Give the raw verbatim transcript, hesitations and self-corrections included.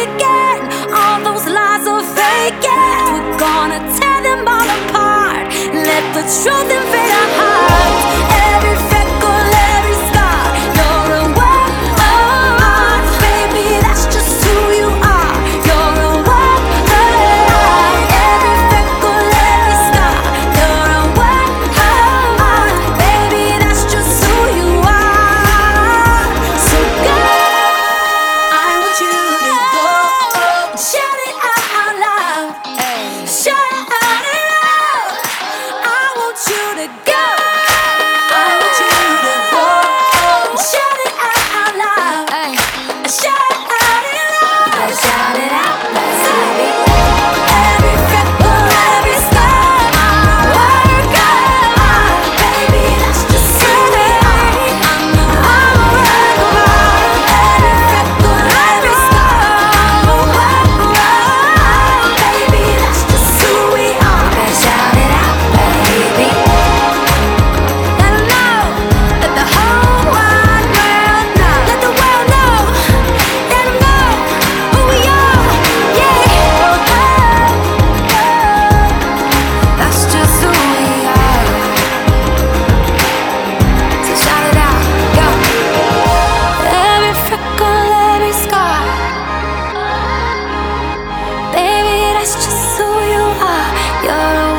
again. All those lies are faking. We're gonna tear them all apart. Let the truth invade our hearts. Every freckle, every scar, you're a work of art. Baby, that's just who you are. You're a work of art. Every freckle, every scar, you're a work of art. Baby, that's just who you are. So girl, I want you to go. Shout it out loud. Shout it out loud. I want you to go. I want you to go. Shout it out loud. Shout it out loud. Shout it out loud. Every freckle, every scar, work of art. Baby, that's just who we are. I'm a work of art. Every freckle, every scar, work of art. Baby, that's just who we are. Shout it out, baby. Let 'em know. Let the whole wide world know. Let the world know. Let 'em know who we are. Yeah. That's just who we are. So shout it out, go. Every freckle, every scar, baby, that's just who you are. You're a